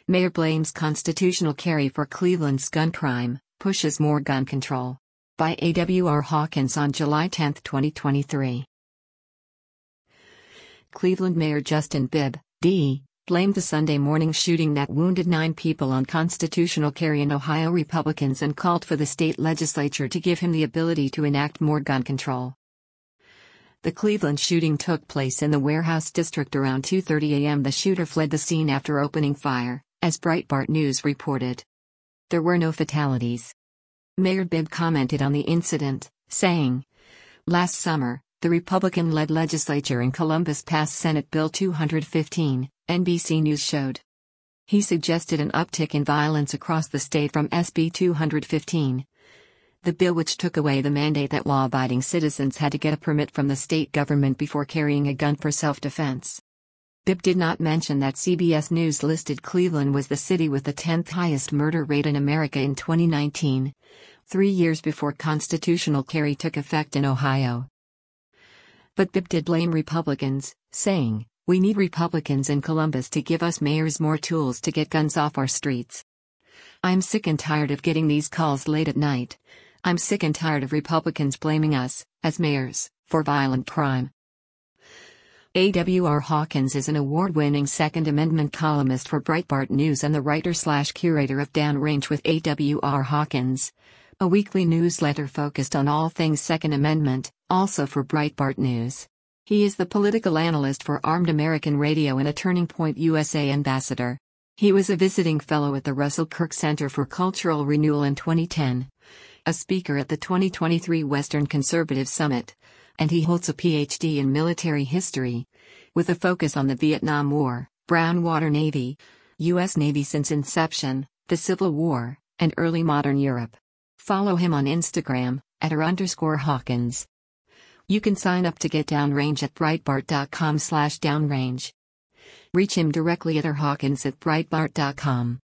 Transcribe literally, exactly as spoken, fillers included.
Mayor blames constitutional carry for Cleveland's gun crime, pushes more gun control. By A W R Hawkins on July tenth, twenty twenty-three. Cleveland Mayor Justin Bibb, D, blamed the Sunday morning shooting that wounded nine people on constitutional carry in Ohio Republicans and called for the state legislature to give him the ability to enact more gun control. The Cleveland shooting took place in the Warehouse District around two thirty a m The shooter fled the scene after opening fire, as Breitbart News reported. There were no fatalities. Mayor Bibb commented on the incident, saying, "Last summer, the Republican-led legislature in Columbus passed Senate Bill two fifteen, N B C News showed. He suggested an uptick in violence across the state from S B two fifteen. The bill which took away the mandate that law-abiding citizens had to get a permit from the state government before carrying a gun for self-defense." Bibb did not mention that C B S News listed Cleveland was the city with the tenth highest murder rate in America in twenty nineteen, three years before constitutional carry took effect in Ohio. But Bibb did blame Republicans, saying, "We need Republicans in Columbus to give us mayors more tools to get guns off our streets. I'm sick and tired of getting these calls late at night. I'm sick and tired of Republicans blaming us, as mayors, for violent crime." A W R Hawkins is an award-winning Second Amendment columnist for Breitbart News and the writer-slash-curator of Downrange with A W R Hawkins, a weekly newsletter focused on all things Second Amendment, also for Breitbart News. He is the political analyst for Armed American Radio and a Turning Point U S A ambassador. He was a visiting fellow at the Russell Kirk Center for Cultural Renewal in twenty ten, a speaker at the twenty twenty-three Western Conservative Summit, and he holds a P H D in military history, with a focus on the Vietnam War, Brown Water Navy, U S Navy since inception, the Civil War, and early modern Europe. Follow him on Instagram, at r underscore Hawkins. You can sign up to get Downrange at breitbart dot com slash downrange. Reach him directly at r hawkins at breitbart dot com.